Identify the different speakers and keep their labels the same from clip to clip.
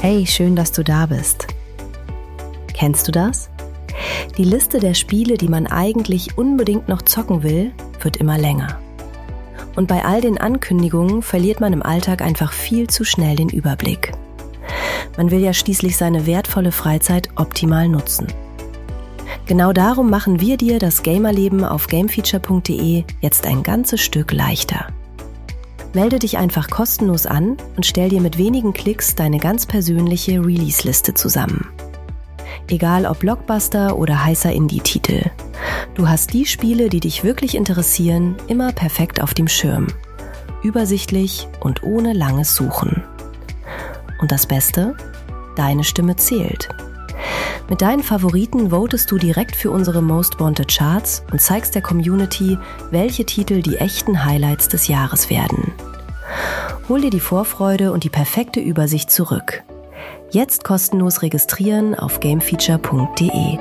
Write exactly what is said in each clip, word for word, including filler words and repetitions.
Speaker 1: Hey, schön, dass du da bist. Kennst du das? Die Liste der Spiele, die man eigentlich unbedingt noch zocken will, wird immer länger. Und bei all den Ankündigungen verliert man im Alltag einfach viel zu schnell den Überblick. Man will ja schließlich seine wertvolle Freizeit optimal nutzen. Genau darum machen wir dir das Gamerleben auf gamefeature punkt de jetzt ein ganzes Stück leichter. Melde dich einfach kostenlos an und stell dir mit wenigen Klicks deine ganz persönliche Release-Liste zusammen. Egal ob Blockbuster oder heißer Indie-Titel. Du hast die Spiele, die dich wirklich interessieren, immer perfekt auf dem Schirm. Übersichtlich und ohne langes Suchen. Und das Beste? Deine Stimme zählt. Mit deinen Favoriten votest du direkt für unsere Most Wanted Charts und zeigst der Community, welche Titel die echten Highlights des Jahres werden. Hol dir die Vorfreude und die perfekte Übersicht zurück. Jetzt kostenlos registrieren auf gamefeature punkt de.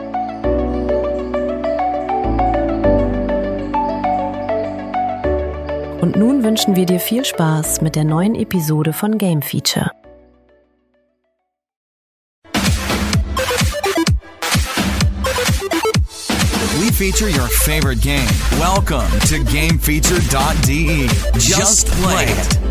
Speaker 1: Und nun wünschen wir dir viel Spaß mit der neuen Episode von Game Feature.
Speaker 2: We feature your favorite game. Welcome to gamefeature dot de. Just play it.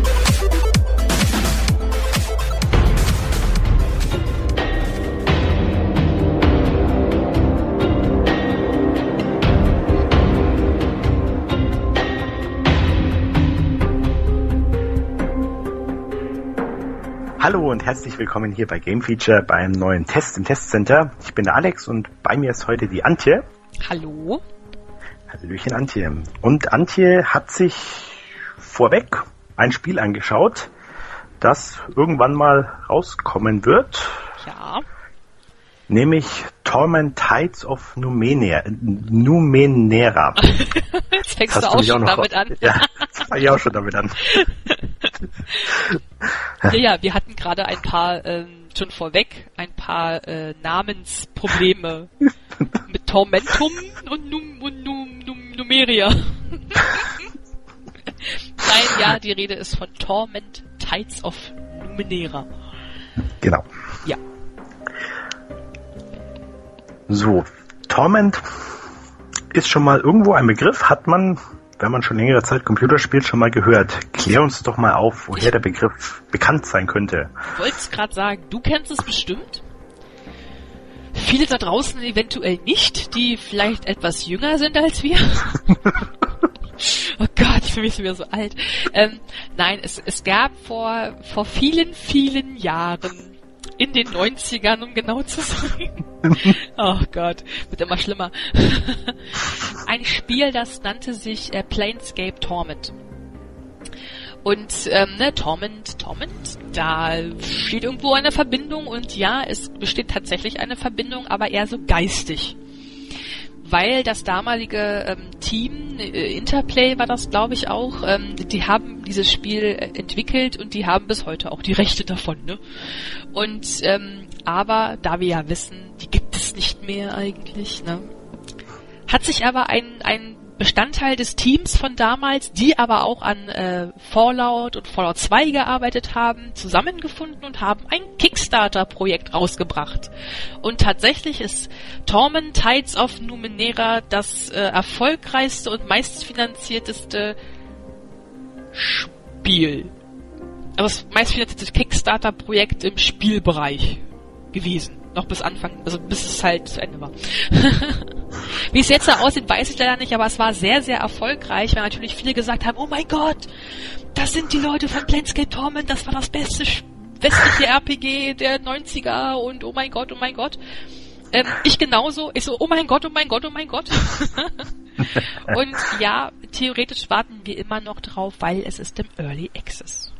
Speaker 3: Hallo und herzlich willkommen hier bei Game Feature beim neuen Test im Testcenter. Ich bin der Alex und bei mir ist heute die Antje.
Speaker 4: Hallo.
Speaker 3: Hallöchen Antje. Und Antje hat sich vorweg ein Spiel angeschaut, das irgendwann mal rauskommen wird.
Speaker 4: Ja.
Speaker 3: Nämlich Torment Tides of Numenera. Numenera.
Speaker 4: Jetzt fängst du auch schon damit an.
Speaker 3: Ja, das fange ich auch schon damit an.
Speaker 4: Ja, ja, wir hatten gerade ein paar, ähm, schon vorweg, ein paar äh, Namensprobleme mit Tormentum und, Num, und Num, Num, Numeria. Nein, ja, die Rede ist von Torment Tides of Numenera.
Speaker 3: Genau.
Speaker 4: Ja.
Speaker 3: So, Torment ist schon mal irgendwo ein Begriff, hat man, wenn man schon längere Zeit Computer spielt, schon mal gehört. Klär uns doch mal auf, woher ich der Begriff bekannt sein könnte.
Speaker 4: Ich wollte es gerade sagen, du kennst es bestimmt. Viele da draußen eventuell nicht, die vielleicht etwas jünger sind als wir. Oh Gott, ich fühle mich wieder so alt. Ähm, nein, es, es gab vor, vor vielen, vielen Jahren, in den neunzigern, um genau zu sein. Oh Gott, wird immer schlimmer. Ein Spiel, das nannte sich äh, Planescape Torment. Und ähm, ne, Torment, Torment, da steht irgendwo eine Verbindung und ja, es besteht tatsächlich eine Verbindung, aber eher so geistig. Weil das damalige ähm, Team, äh, Interplay war das, glaube ich, auch, ähm, die haben dieses Spiel äh, entwickelt und die haben bis heute auch die Rechte davon, ne? Und, ähm, aber da wir ja wissen, die gibt es nicht mehr eigentlich, ne? Hat sich aber ein, ein Bestandteil des Teams von damals, die aber auch an äh, Fallout und Fallout zwei gearbeitet haben, zusammengefunden und haben ein Kickstarter-Projekt rausgebracht. Und tatsächlich ist Torment Tides of Numenera das äh, erfolgreichste und meistfinanzierteste Spiel. Also das meistfinanzierte Kickstarter-Projekt im Spielbereich gewesen. Noch bis Anfang, also bis es halt zu Ende war. Wie es jetzt da aussieht, weiß ich leider nicht, aber es war sehr, sehr erfolgreich, weil natürlich viele gesagt haben, oh mein Gott, das sind die Leute von Planescape Torment, das war das beste westliche R P G der neunziger und oh mein Gott, oh mein Gott. Ähm, ich genauso, ich so, oh mein Gott, oh mein Gott, oh mein Gott. Und ja, theoretisch warten wir immer noch drauf, weil es ist im Early Access.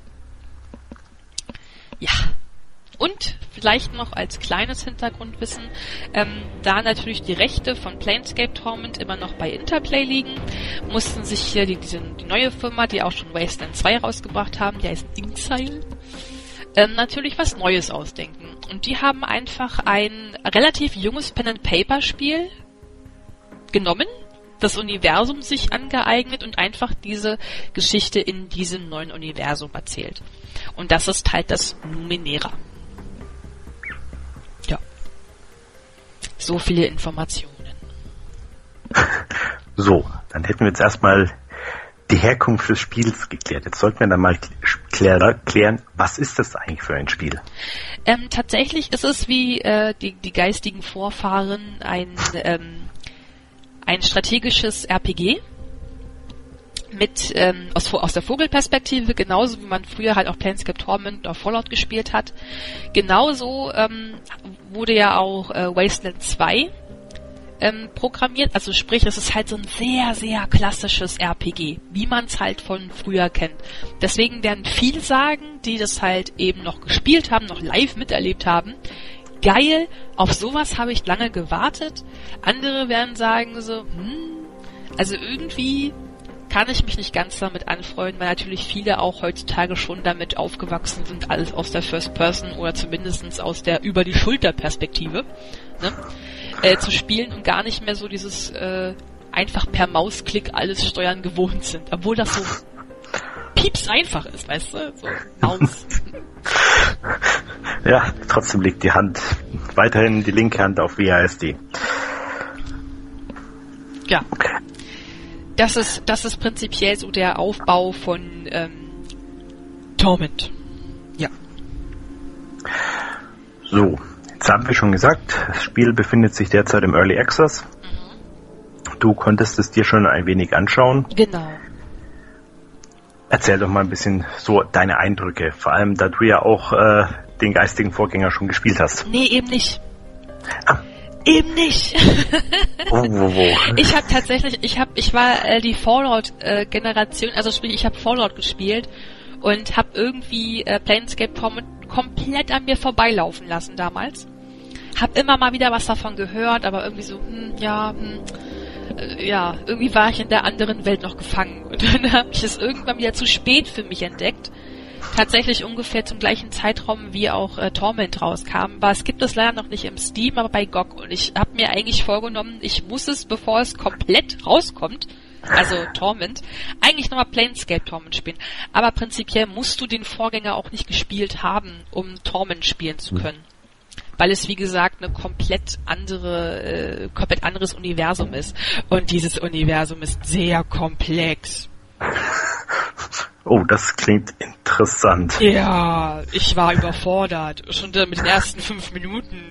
Speaker 4: Ja. Und vielleicht noch als kleines Hintergrundwissen, ähm, da natürlich die Rechte von Planescape Torment immer noch bei Interplay liegen, mussten sich hier die, diese, die neue Firma, die auch schon Wasteland zwei rausgebracht haben, die heißt Inxile, ähm, natürlich was Neues ausdenken. Und die haben einfach ein relativ junges Pen-and-Paper-Spiel genommen, das Universum sich angeeignet und einfach diese Geschichte in diesem neuen Universum erzählt. Und das ist halt das Numenera. So viele Informationen.
Speaker 3: So, dann hätten wir jetzt erstmal die Herkunft des Spiels geklärt. Jetzt sollten wir dann mal klär, klären, was ist das eigentlich für ein Spiel?
Speaker 4: Ähm, tatsächlich ist es wie äh, die, die geistigen Vorfahren ein, ähm, ein strategisches R P G mit ähm, aus, aus der Vogelperspektive, genauso wie man früher halt auch Planescape Torment oder Fallout gespielt hat. Genauso ähm, wurde ja auch äh, Wasteland zwei Ähm, programmiert, also sprich, es ist halt so ein sehr, sehr klassisches R P G, wie man es halt von früher kennt. Deswegen werden viele sagen, die das halt eben noch gespielt haben, noch live miterlebt haben, geil, auf sowas habe ich lange gewartet. Andere werden sagen so, hm, also irgendwie kann ich mich nicht ganz damit anfreunden, weil natürlich viele auch heutzutage schon damit aufgewachsen sind, alles aus der First Person oder zumindest aus der Über-die-Schulter-Perspektive, ne? Äh, zu spielen und gar nicht mehr so dieses äh, einfach per Mausklick alles steuern gewohnt sind. Obwohl das so pieps einfach ist, weißt du? So, Maus.
Speaker 3: Ja, trotzdem liegt die Hand, weiterhin die linke Hand auf W A S D.
Speaker 4: Ja. Das ist, das ist prinzipiell so der Aufbau von ähm, Torment. Ja.
Speaker 3: So. Jetzt haben wir schon gesagt, das Spiel befindet sich derzeit im Early Access. Mhm. Du konntest es dir schon ein wenig anschauen.
Speaker 4: Genau.
Speaker 3: Erzähl doch mal ein bisschen so deine Eindrücke, vor allem da du ja auch äh, den geistigen Vorgänger schon gespielt hast.
Speaker 4: Nee, eben nicht. Ah. Eben nicht.
Speaker 3: oh, wo, wo.
Speaker 4: Ich habe tatsächlich, ich habe, ich war äh, die Fallout-Generation, äh, also sprich, ich habe Fallout gespielt und habe irgendwie äh, Planescape Torment komplett an mir vorbeilaufen lassen damals. Hab immer mal wieder was davon gehört, aber irgendwie so, hm, ja, hm, äh, ja, irgendwie war ich in der anderen Welt noch gefangen. Und dann habe ich es irgendwann wieder zu spät für mich entdeckt. Tatsächlich ungefähr zum gleichen Zeitraum, wie auch äh, Torment rauskam. Aber es gibt es leider noch nicht im Steam, aber bei G O G. Und ich habe mir eigentlich vorgenommen, ich muss es, bevor es komplett rauskommt, also Torment, eigentlich nochmal Planescape Torment spielen. Aber prinzipiell musst du den Vorgänger auch nicht gespielt haben, um Torment spielen zu können. Weil es, wie gesagt, eine komplett andere, äh, komplett anderes Universum ist. Und dieses Universum ist sehr komplex.
Speaker 3: Oh, das klingt interessant.
Speaker 4: Ja, ich war überfordert. Schon mit den ersten fünf Minuten.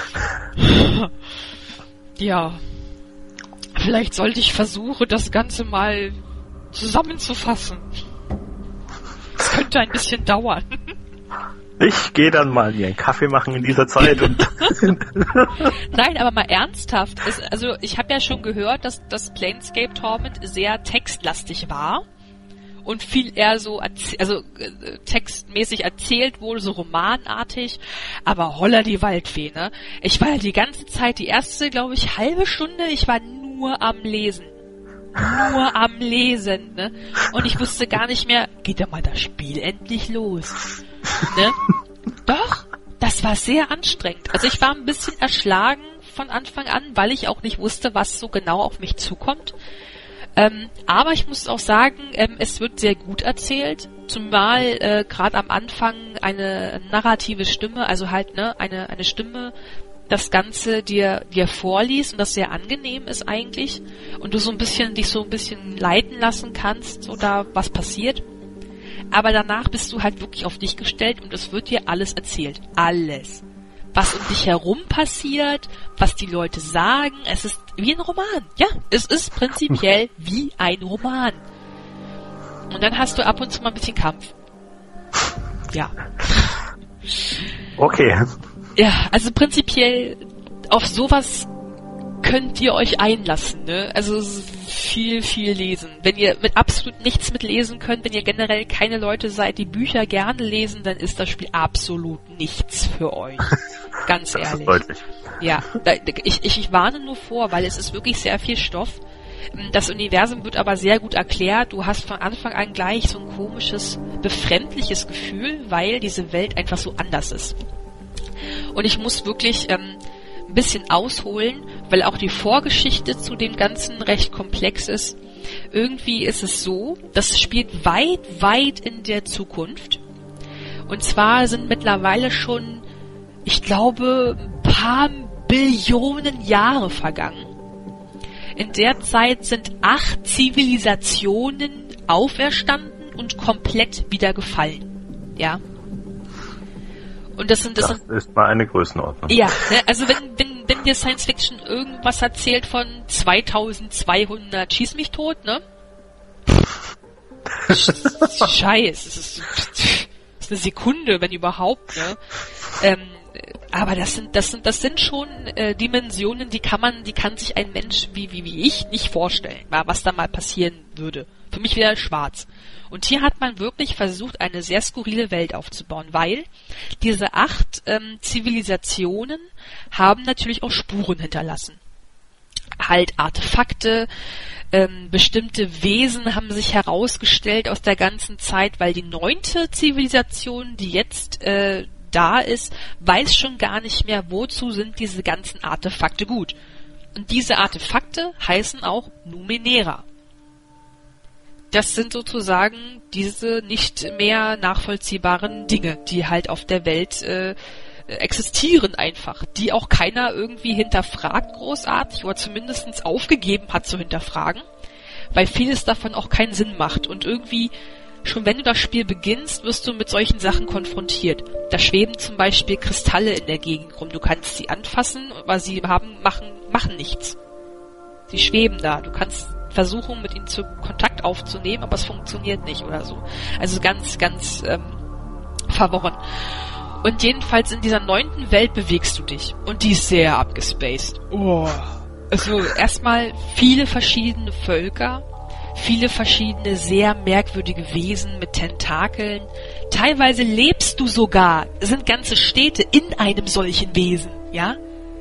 Speaker 4: Ja. Vielleicht sollte ich versuchen, das Ganze mal zusammenzufassen. Es könnte ein bisschen dauern.
Speaker 3: Ich gehe dann mal mir einen Kaffee machen in dieser Zeit. Und
Speaker 4: Nein, aber mal ernsthaft. Es, also ich habe ja schon gehört, dass das Planescape Torment sehr textlastig war. Und viel eher so, erzäh- also äh, textmäßig erzählt wurde, so romanartig, aber holla die Waldfee, ne? Ich war ja die ganze Zeit, die erste, glaube ich, halbe Stunde, ich war nur am Lesen. Nur am Lesen, ne? Und ich wusste gar nicht mehr, geht da mal das Spiel endlich los, ne? Doch, das war sehr anstrengend. Also ich war ein bisschen erschlagen von Anfang an, weil ich auch nicht wusste, was so genau auf mich zukommt. Ähm, aber ich muss auch sagen, ähm, es wird sehr gut erzählt, zumal äh, gerade am Anfang eine narrative Stimme, also halt ne eine eine Stimme, das Ganze dir dir vorliest und das sehr angenehm ist eigentlich und du so ein bisschen dich so ein bisschen leiten lassen kannst, so da was passiert. Aber danach bist du halt wirklich auf dich gestellt und es wird dir alles erzählt, alles. Was um dich herum passiert, was die Leute sagen, es ist wie ein Roman. Ja, es ist prinzipiell wie ein Roman. Und dann hast du ab und zu mal ein bisschen Kampf. Ja.
Speaker 3: Okay.
Speaker 4: Ja, also prinzipiell auf sowas könnt ihr euch einlassen, ne? Also viel, viel lesen. Wenn ihr mit absolut nichts mit lesen könnt, wenn ihr generell keine Leute seid, die Bücher gerne lesen, dann ist das Spiel absolut nichts für euch. Ganz
Speaker 3: das
Speaker 4: ehrlich.
Speaker 3: Ist deutlich.
Speaker 4: Ja, da, ich, ich, ich warne nur vor, weil es ist wirklich sehr viel Stoff. Das Universum wird aber sehr gut erklärt. Du hast von Anfang an gleich so ein komisches, befremdliches Gefühl, weil diese Welt einfach so anders ist. Und ich muss wirklich ähm, ein bisschen ausholen, weil auch die Vorgeschichte zu dem Ganzen recht komplex ist. Irgendwie ist es so, das spielt weit, weit in der Zukunft. Und zwar sind mittlerweile schon, ich glaube, ein paar Billionen Jahre vergangen. In der Zeit sind acht Zivilisationen auferstanden und komplett wieder gefallen. Ja. Und das sind, das,
Speaker 3: das
Speaker 4: sind,
Speaker 3: ist mal eine Größenordnung.
Speaker 4: Ja, ne, also wenn, wenn, wenn dir Science Fiction irgendwas erzählt von zweitausendzweihundert schieß mich tot, ne? Scheiß, es ist, das ist eine Sekunde, wenn überhaupt, ne? Ähm, aber das sind, das sind, das sind schon äh, Dimensionen, die kann man, die kann sich ein Mensch wie, wie, wie ich nicht vorstellen, was da mal passieren würde. Für mich wäre schwarz. Und hier hat man wirklich versucht, eine sehr skurrile Welt aufzubauen, weil diese acht ähm, Zivilisationen haben natürlich auch Spuren hinterlassen. Halt Artefakte, ähm, bestimmte Wesen haben sich herausgestellt aus der ganzen Zeit, weil die neunte Zivilisation, die jetzt äh, da ist, weiß schon gar nicht mehr, wozu sind diese ganzen Artefakte gut. Und diese Artefakte heißen auch Numenera. Das sind sozusagen diese nicht mehr nachvollziehbaren Dinge, die halt auf der Welt äh, existieren einfach, die auch keiner irgendwie hinterfragt großartig oder zumindest aufgegeben hat zu hinterfragen, weil vieles davon auch keinen Sinn macht und irgendwie schon wenn du das Spiel beginnst, wirst du mit solchen Sachen konfrontiert. Da schweben zum Beispiel Kristalle in der Gegend rum. Du kannst sie anfassen, aber sie haben, machen, machen nichts. Sie schweben da. Du kannst versuchen, mit ihnen zu Kontakt aufzunehmen, aber es funktioniert nicht oder so. Also ganz, ganz ähm, verworren. Und jedenfalls in dieser neunten Welt bewegst du dich. Und die ist sehr abgespaced. Oh. Also erstmal viele verschiedene Völker, viele verschiedene, sehr merkwürdige Wesen mit Tentakeln. Teilweise lebst du sogar, es sind ganze Städte in einem solchen Wesen, ja?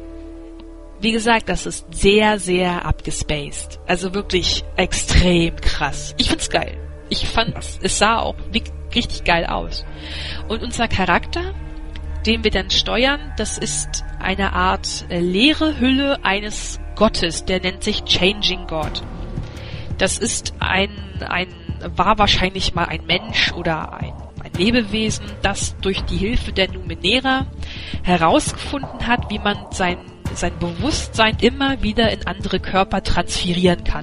Speaker 4: Wie gesagt, das ist sehr, sehr abgespaced. Also wirklich extrem krass. Ich find's geil. Ich fand, es sah auch richtig geil aus. Und unser Charakter, den wir dann steuern, das ist eine Art äh, leere Hülle eines Gottes, der nennt sich Changing God. Das ist ein, ein, war wahrscheinlich mal ein Mensch oder ein, ein Lebewesen, das durch die Hilfe der Numenera herausgefunden hat, wie man sein, sein Bewusstsein immer wieder in andere Körper transferieren kann.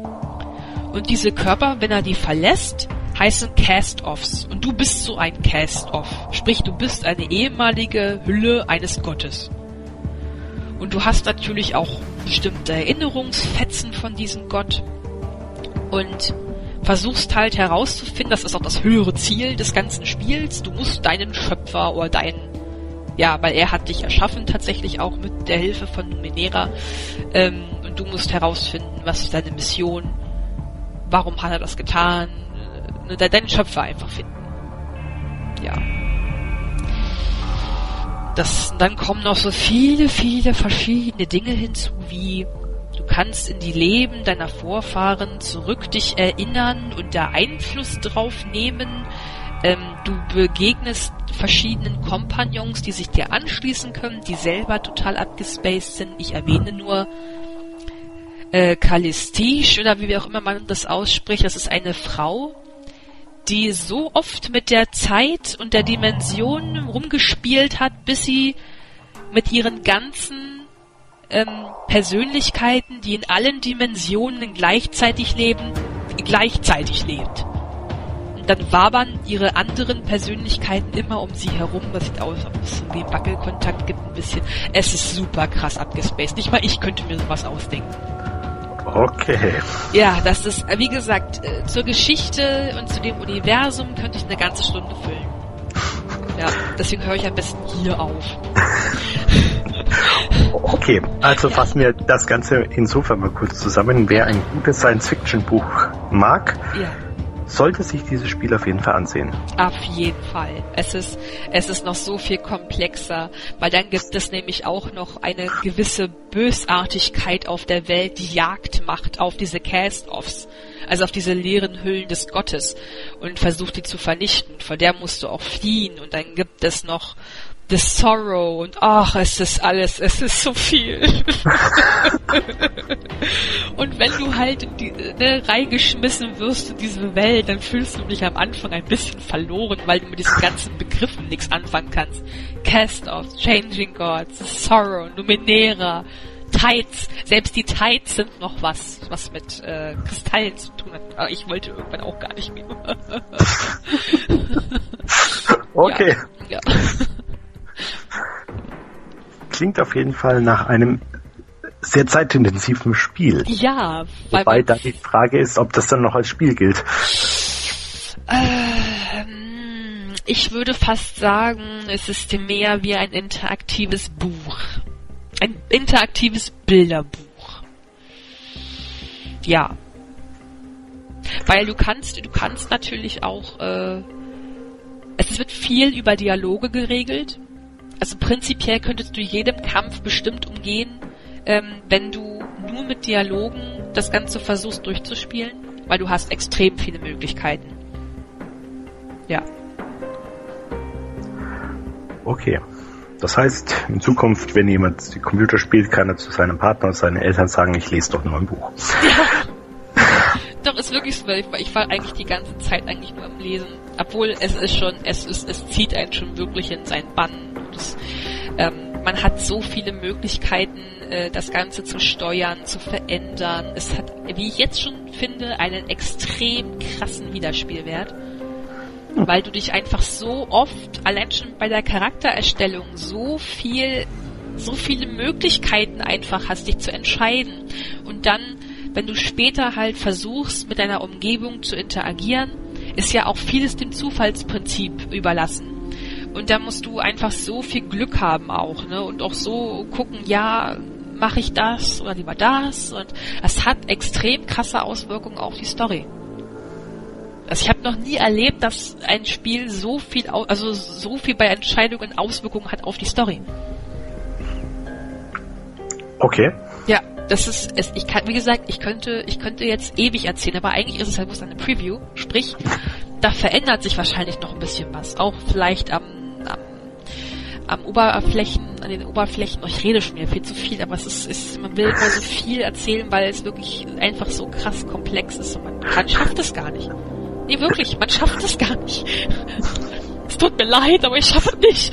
Speaker 4: Und diese Körper, wenn er die verlässt, heißen Cast-Offs. Und du bist so ein Cast-Off. Sprich, du bist eine ehemalige Hülle eines Gottes. Und du hast natürlich auch bestimmte Erinnerungsfetzen von diesem Gott. Und versuchst halt herauszufinden, das ist auch das höhere Ziel des ganzen Spiels, du musst deinen Schöpfer oder deinen, ja, weil er hat dich erschaffen, tatsächlich auch mit der Hilfe von Numenera, ähm, und du musst herausfinden, was ist deine Mission, warum hat er das getan, äh, deinen Schöpfer einfach finden. Ja. Das, dann kommen noch so viele, viele verschiedene Dinge hinzu, wie du kannst in die Leben deiner Vorfahren zurück dich erinnern und da Einfluss drauf nehmen. Ähm, du begegnest verschiedenen Kompagnons, die sich dir anschließen können, die selber total abgespaced sind. Ich erwähne nur äh, Kalistisch oder wie auch immer man das ausspricht. Das ist eine Frau, die so oft mit der Zeit und der Dimension rumgespielt hat, bis sie mit ihren ganzen Ähm, Persönlichkeiten, die in allen Dimensionen gleichzeitig leben, gleichzeitig lebt. Und dann wabern ihre anderen Persönlichkeiten immer um sie herum. Das sieht aus, ob es irgendwie Wackelkontakt gibt ein bisschen. Es ist super krass abgespaced. Nicht mal ich könnte mir sowas ausdenken.
Speaker 3: Okay.
Speaker 4: Ja, das ist, wie gesagt, äh, zur Geschichte und zu dem Universum könnte ich eine ganze Stunde füllen. Ja, deswegen höre ich am besten hier auf.
Speaker 3: Okay, also fassen wir das Ganze insofern mal kurz zusammen. Wer ein gutes Science-Fiction-Buch mag,
Speaker 4: ja,
Speaker 3: sollte sich dieses Spiel auf jeden Fall ansehen.
Speaker 4: Auf jeden Fall. Es ist, es ist noch so viel komplexer, weil dann gibt es nämlich auch noch eine gewisse Bösartigkeit auf der Welt, die Jagd macht auf diese Cast-Offs, also auf diese leeren Hüllen des Gottes und versucht die zu vernichten. Vor der musst du auch fliehen und dann gibt es noch The Sorrow und ach, es ist alles, es ist so viel. Und wenn du halt in die, ne, reingeschmissen wirst in diese Welt, dann fühlst du dich am Anfang ein bisschen verloren, weil du mit diesen ganzen Begriffen nichts anfangen kannst. Cast-Offs, Changing Gods, Sorrow, Numenera, Tides. Selbst die Tides sind noch was, was mit äh, Kristallen zu tun hat. Aber ich wollte irgendwann auch gar nicht mehr.
Speaker 3: Okay.
Speaker 4: Ja. Ja.
Speaker 3: Klingt auf jeden Fall nach einem sehr zeitintensiven Spiel.
Speaker 4: Ja. Weil
Speaker 3: Wobei da die Frage ist, ob das dann noch als Spiel gilt.
Speaker 4: Ähm, ich würde fast sagen, es ist mehr wie ein interaktives Buch. Ein interaktives Bilderbuch. Ja. Weil du kannst, du kannst natürlich auch, äh, es wird viel über Dialoge geregelt. Also prinzipiell könntest du jedem Kampf bestimmt umgehen, ähm, wenn du nur mit Dialogen das Ganze versuchst durchzuspielen, weil du hast extrem viele Möglichkeiten. Ja.
Speaker 3: Okay. Das heißt, in Zukunft, wenn jemand Computer spielt, kann er zu seinem Partner und seinen Eltern sagen, ich lese doch nur ein Buch.
Speaker 4: Ja. Doch, ist wirklich so, weil ich, ich war eigentlich die ganze Zeit eigentlich nur am Lesen. Obwohl es ist schon, es ist, es zieht einen schon wirklich in seinen Bann. Das, ähm, man hat so viele Möglichkeiten, äh, das Ganze zu steuern, zu verändern. Es hat, wie ich jetzt schon finde, einen extrem krassen Wiederspielwert. Weil du dich einfach so oft, allein schon bei der Charaktererstellung, so viel, so viele Möglichkeiten einfach hast, dich zu entscheiden. Und dann, wenn du später halt versuchst, mit deiner Umgebung zu interagieren, ist ja auch vieles dem Zufallsprinzip überlassen. Und da musst du einfach so viel Glück haben auch, ne? Und auch so gucken, ja, mache ich das oder lieber das? Und es hat extrem krasse Auswirkungen auf die Story. Also ich habe noch nie erlebt, dass ein Spiel so viel, also so viel bei Entscheidungen Auswirkungen hat auf die Story.
Speaker 3: Okay.
Speaker 4: Ja, das ist es. Ich kann, wie gesagt, ich könnte, ich könnte jetzt ewig erzählen, aber eigentlich ist es halt bloß eine Preview. Sprich, da verändert sich wahrscheinlich noch ein bisschen was. Auch vielleicht am, am, am Oberflächen, an den Oberflächen. Oh, ich rede schon wieder viel zu viel, aber es ist, ist, man will immer so viel erzählen, weil es wirklich einfach so krass komplex ist und man kann, schafft es gar nicht. Nee, wirklich, man schafft es gar nicht. Es tut mir leid, aber ich schaffe es nicht.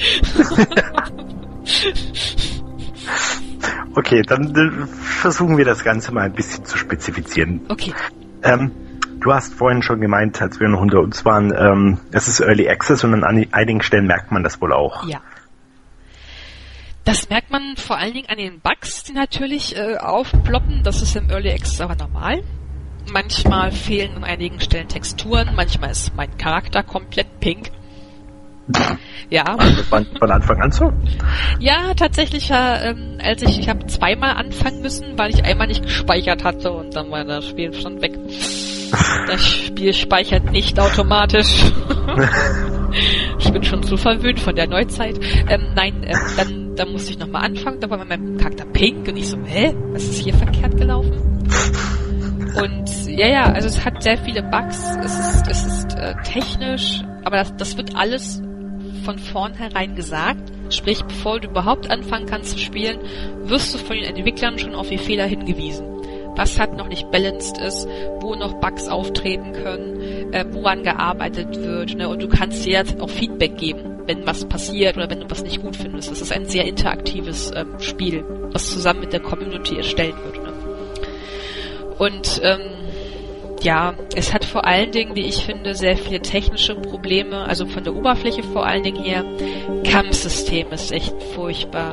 Speaker 3: Okay, dann äh, versuchen wir das Ganze mal ein bisschen zu spezifizieren.
Speaker 4: Okay.
Speaker 3: Ähm, du hast vorhin schon gemeint, als wir noch unter uns waren, ähm, das ist Early Access und an einigen Stellen merkt man das wohl auch.
Speaker 4: Ja. Das merkt man vor allen Dingen an den Bugs, die natürlich äh, aufploppen. Das ist im Early Access aber normal. Manchmal fehlen an einigen Stellen Texturen, manchmal ist mein Charakter komplett pink. Ja.
Speaker 3: Von, von Anfang an so?
Speaker 4: Ja, tatsächlich, ähm, als ich, ich habe zweimal anfangen müssen, weil ich einmal nicht gespeichert hatte und dann war das Spiel schon weg. Das Spiel speichert nicht automatisch. Ich bin schon zu verwöhnt von der Neuzeit. Ähm, nein, ähm, dann, dann musste ich nochmal anfangen, da war mein Charakter pink und ich so, hä, was ist hier verkehrt gelaufen? Und ja, ja, also es hat sehr viele Bugs, es ist, es ist äh, technisch, aber das, das wird alles von vornherein gesagt. Sprich, bevor du überhaupt anfangen kannst zu spielen, wirst du von den Entwicklern schon auf die Fehler hingewiesen. Was halt noch nicht balanced ist, wo noch Bugs auftreten können, äh, woran gearbeitet wird, ne? Und du kannst dir jetzt auch Feedback geben, wenn was passiert oder wenn du was nicht gut findest. Das ist ein sehr interaktives ähm, Spiel, was zusammen mit der Community erstellt wird, ne? Und ähm, ja, es hat vor allen Dingen, wie ich finde, sehr viele technische Probleme, also von der Oberfläche vor allen Dingen her. Kampfsystem ist echt furchtbar.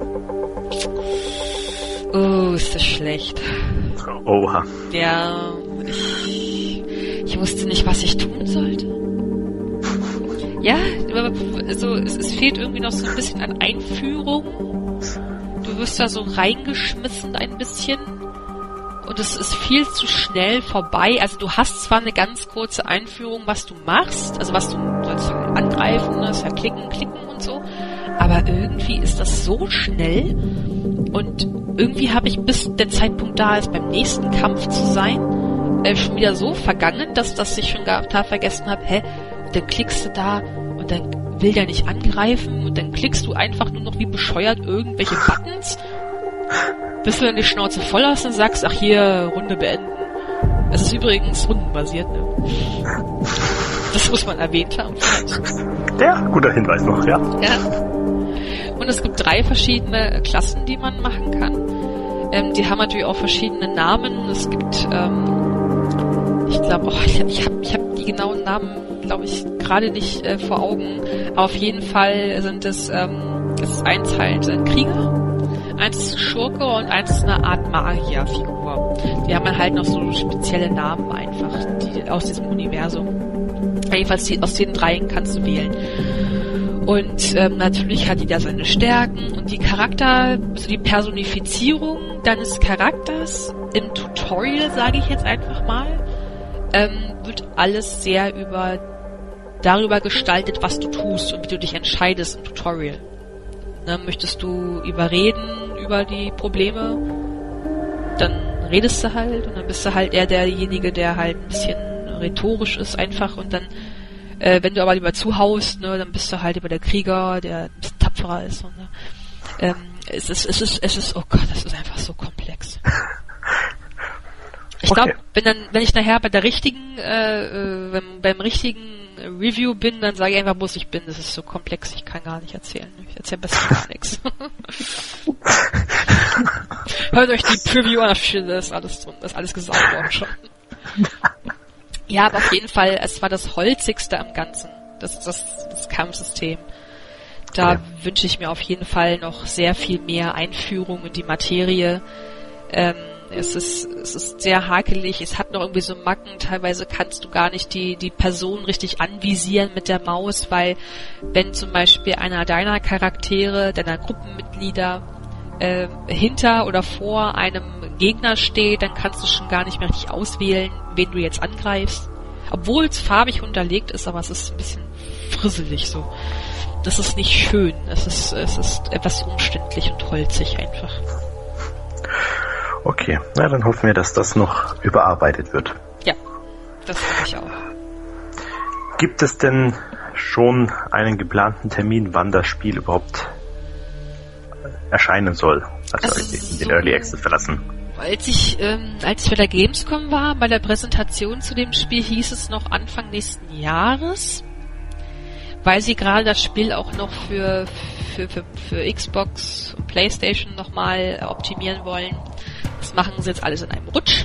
Speaker 4: Oh, ist das schlecht.
Speaker 3: Oha.
Speaker 4: Ja, ich, ich wusste nicht, was ich tun sollte. Ja, also es, es fehlt irgendwie noch so ein bisschen an Einführung. Du wirst da so reingeschmissen ein bisschen. Und es ist viel zu schnell vorbei. Also du hast zwar eine ganz kurze Einführung, was du machst, also was du sollst halt angreifen, das ja klicken, klicken und so, aber irgendwie ist das so schnell und irgendwie habe ich, bis der Zeitpunkt da ist, beim nächsten Kampf zu sein, äh, schon wieder so vergangen, dass, dass ich schon gar total vergessen habe, hä, und dann klickst du da und dann will der nicht angreifen und dann klickst du einfach nur noch wie bescheuert irgendwelche Buttons. bis du dann die Schnauze voll hast und sagst, ach hier, Runde beenden. Es ist übrigens rundenbasiert, ne? Das muss man erwähnt haben.
Speaker 3: Ja, guter Hinweis noch, ja.
Speaker 4: Ja. Und es gibt drei verschiedene Klassen, die man machen kann. Ähm, die haben natürlich auch verschiedene Namen. Es gibt, ähm, ich glaube, oh, ich, ich habe ich hab die genauen Namen, glaube ich, gerade nicht äh, vor Augen. Aber auf jeden Fall sind es, ähm, es ist eins halt ein Krieger, eins ist ein Schurke und eins ist eine Art Magierfigur. Die haben halt noch so spezielle Namen einfach, die aus diesem Universum. Jedenfalls die, aus den dreien kannst du wählen. Und ähm, natürlich hat jeder seine Stärken und die Charakter, also die Personifizierung deines Charakters im Tutorial, sage ich jetzt einfach mal, ähm, wird alles sehr über darüber gestaltet, was du tust und wie du dich entscheidest im Tutorial. Ne, möchtest du überreden über die Probleme, dann redest du halt und dann bist du halt eher derjenige, der halt ein bisschen rhetorisch ist einfach und dann Äh, wenn du aber lieber zuhaust, ne, dann bist du halt über der Krieger, der ein bisschen tapferer ist. Und, ne, ähm, es ist, es ist, es ist, oh Gott, das ist einfach so komplex. Ich glaube, okay. wenn dann, wenn ich nachher bei der richtigen, äh, äh, beim, beim richtigen Review bin, dann sage ich einfach, wo ich bin. Das ist so komplex, ich kann gar nicht erzählen. Ich erzähle besser gar nichts. Hört euch die Preview an, das ist alles, das ist alles gesagt worden schon. Ja, aber auf jeden Fall, es war das Holzigste am Ganzen, das, das, das Kampfsystem. Da ja. wünsche ich mir auf jeden Fall noch sehr viel mehr Einführung in die Materie. Ähm, es ist, es ist sehr hakelig, es hat noch irgendwie so Macken, teilweise kannst du gar nicht die, die Person richtig anvisieren mit der Maus, weil wenn zum Beispiel einer deiner Charaktere, deiner Gruppenmitglieder äh, hinter oder vor einem Gegner steht, dann kannst du schon gar nicht mehr richtig auswählen, wen du jetzt angreifst. Obwohl es farbig unterlegt ist, aber es ist ein bisschen frisselig so. Das ist nicht schön. Es ist, es ist etwas umständlich und holzig einfach.
Speaker 3: Okay, na dann hoffen wir, dass das noch überarbeitet wird.
Speaker 4: Ja, das hoffe ich auch.
Speaker 3: Gibt es denn schon einen geplanten Termin, wann das Spiel überhaupt erscheinen soll? Also, also in den so Early Access verlassen.
Speaker 4: Als ich, ähm, als ich bei der Gamescom war, bei der Präsentation zu dem Spiel, hieß es noch Anfang nächsten Jahres, weil sie gerade das Spiel auch noch für, für, für, für Xbox und PlayStation nochmal optimieren wollen. Das machen sie jetzt alles in einem Rutsch.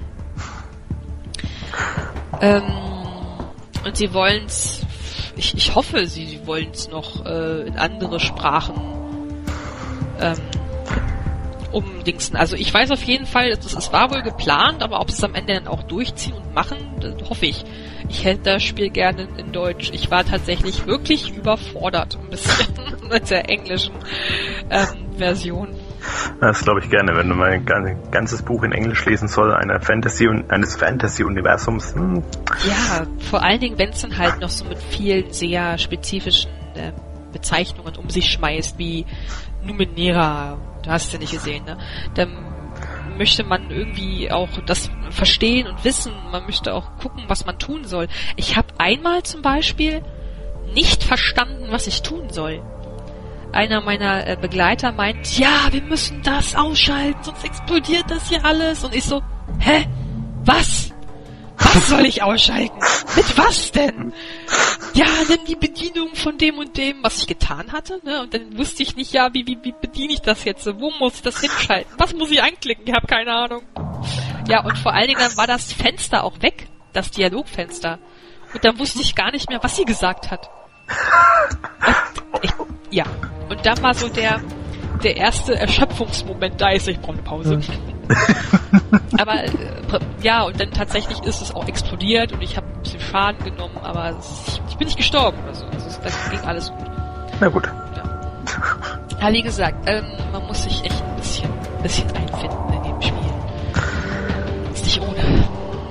Speaker 4: Ähm, und sie wollen's, ich, ich hoffe, sie wollen's noch äh, in andere Sprachen ähm, umdingsen. Also ich weiß auf jeden Fall, es, es war wohl geplant, aber ob sie es am Ende dann auch durchziehen und machen, das hoffe ich. Ich hätte das Spiel gerne in Deutsch. Ich war tatsächlich wirklich überfordert ein bisschen mit der englischen ähm, Version.
Speaker 3: Das glaube ich gerne, wenn du mal ein ganzes Buch in Englisch lesen soll, einer Fantasy eines Fantasy-Universums. Hm.
Speaker 4: Ja, vor allen Dingen, wenn es dann halt noch so mit vielen sehr spezifischen äh, Bezeichnungen um sich schmeißt, wie Numenera, du hast es ja nicht gesehen, ne? Dann möchte man irgendwie auch das verstehen und wissen, man möchte auch gucken, was man tun soll. Ich habe einmal zum Beispiel nicht verstanden, was ich tun soll. Einer meiner äh, Begleiter meint, ja, wir müssen das ausschalten, sonst explodiert das hier alles. Und ich so, hä? Was? Was soll ich ausschalten? Mit was denn? Ja, nimm die Bedienung von dem und dem, was ich getan hatte, ne? Und dann wusste ich nicht, ja, wie, wie, wie bediene ich das jetzt? Wo muss ich das hinschalten? Was muss ich anklicken? Ich habe keine Ahnung. Ja, und vor allen Dingen dann war das Fenster auch weg, das Dialogfenster. Und dann wusste ich gar nicht mehr, was sie gesagt hat. Und ich, ja. Und dann war so der, der erste Erschöpfungsmoment da ist, ich brauche eine Pause. Aber äh, ja, und dann tatsächlich ist es auch explodiert und ich habe ein bisschen Schaden genommen, aber es, ich bin nicht gestorben. Also, also das ging alles gut.
Speaker 3: Na gut.
Speaker 4: Ja, ja wie gesagt, ähm, man muss sich echt ein bisschen, ein bisschen einfinden in dem Spiel. Ist nicht ohne.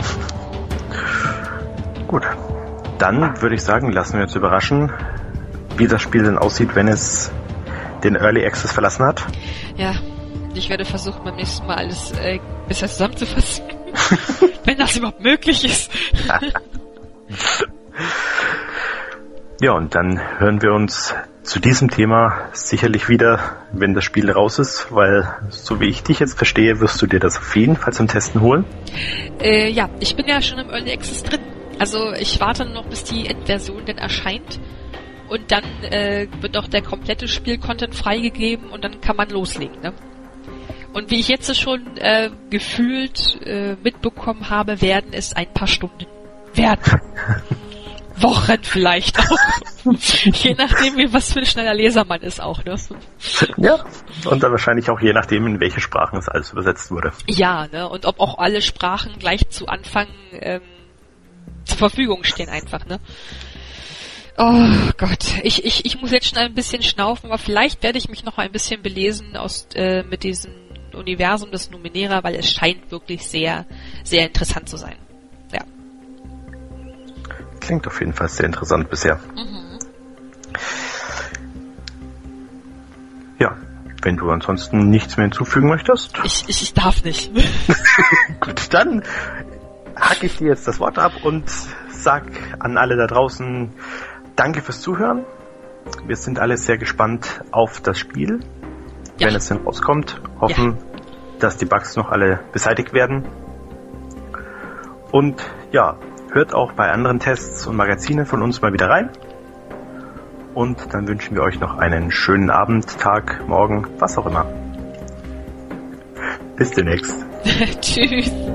Speaker 3: Gut. Dann würde ich sagen, lassen wir uns überraschen, wie das Spiel denn aussieht, wenn es den Early Access verlassen hat.
Speaker 4: Ja, ich werde versuchen, beim nächsten Mal alles äh, besser zusammenzufassen. Wenn das überhaupt möglich ist.
Speaker 3: Ja, und dann hören wir uns zu diesem Thema sicherlich wieder, wenn das Spiel raus ist, weil so wie ich dich jetzt verstehe, wirst du dir das auf jeden Fall zum Testen holen.
Speaker 4: Äh, ja, ich bin ja schon im Early Access drin. Also ich warte noch, bis die Endversion denn erscheint und dann äh, wird auch der komplette Spiel-Content freigegeben und dann kann man loslegen, ne? Und wie ich jetzt schon äh, gefühlt äh, mitbekommen habe, werden es ein paar Stunden werden. Wochen vielleicht auch. Je nachdem, wie was für ein schneller Leser man ist auch, ne?
Speaker 3: Ja, und dann wahrscheinlich auch je nachdem, in welche Sprachen es alles übersetzt wurde.
Speaker 4: Ja, ne? Und ob auch alle Sprachen gleich zu Anfang ähm, zur Verfügung stehen einfach, ne? Oh Gott, ich, ich, ich muss jetzt schon ein bisschen schnaufen, aber vielleicht werde ich mich noch ein bisschen belesen aus äh, mit diesem Universum des Numenera, weil es scheint wirklich sehr, sehr interessant zu sein. Ja.
Speaker 3: Klingt auf jeden Fall sehr interessant bisher.
Speaker 4: Mhm.
Speaker 3: Ja, wenn du ansonsten nichts mehr hinzufügen möchtest.
Speaker 4: Ich, ich, ich darf nicht.
Speaker 3: Gut, dann hacke ich dir jetzt das Wort ab und sag an alle da draußen danke fürs Zuhören. Wir sind alle sehr gespannt auf das Spiel, ja. wenn es denn rauskommt. Hoffen, ja. dass die Bugs noch alle beseitigt werden. Und ja, hört auch bei anderen Tests und Magazinen von uns mal wieder rein. Und dann wünschen wir euch noch einen schönen Abend, Tag, Morgen, was auch immer. Bis demnächst.
Speaker 4: Tschüss.